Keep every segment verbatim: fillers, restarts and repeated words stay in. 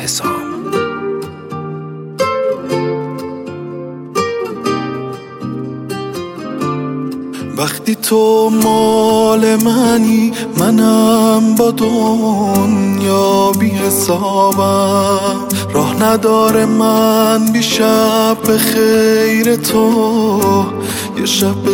حسام. وقتی تو مال منی منم با دنیا بی حسابم، راه نداره من بی شب به خیر تو یه شب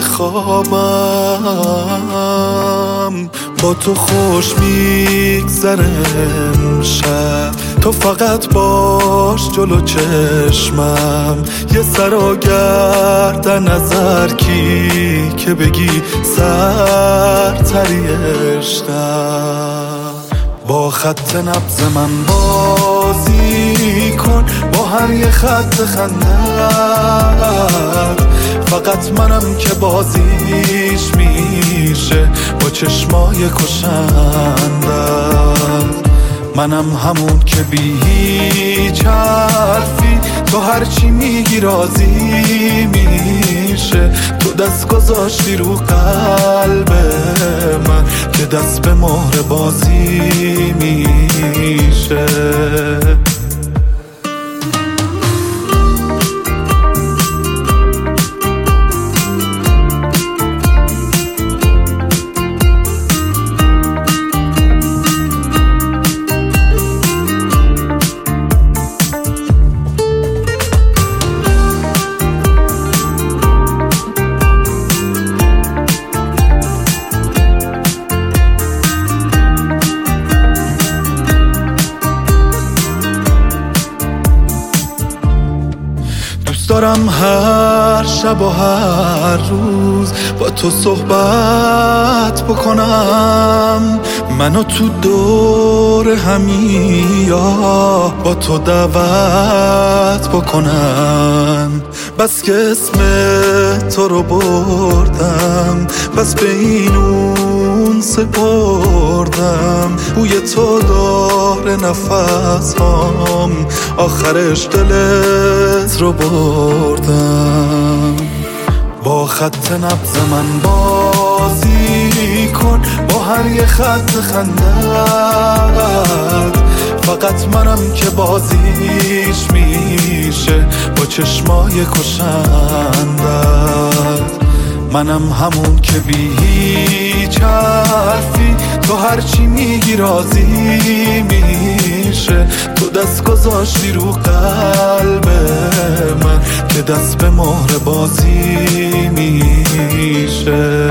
بخوابم. با تو خوش میگذره امشب، تو فقط باش جلو چشمم، یه سر و گردن نظر کی که بگی سرتری عشقم. با خط نبض من بازی کن، با هر یه خط خندت، فقط منم که بازیش میشه با چشمای کشندت. منم همون که بی هیچ حرفی تو هرچی میگی راضی میشه. تو دست گذاشتی رو قلب من که دست به مهر بازی میشه. دارم هر شب و هر روز با تو صحبت بکنم، منو تو دور همی یا با تو دعوت بکنم. بس که اسم تو رو بردم، بس به این اون سپردم، بوی تو داره نفس هام، آخرش دلت رو بردم. با خط نبض من بازی کن، با هر یه خط خندت، فقط منم که بازیش میشه با چشمای کشندت. منم همون که بی هیچ حرفی تو هرچی میگی راضی میشه. تو دست گذاشتی رو قلب من که دست به مهر بازی میشه.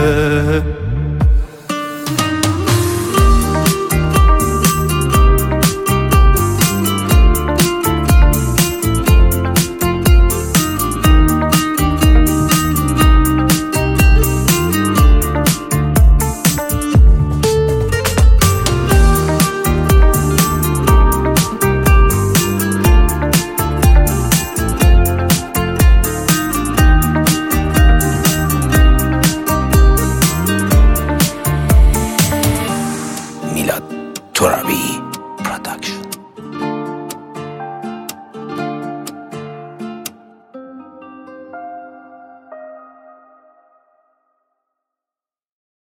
میلاد ترابی پروداکشن.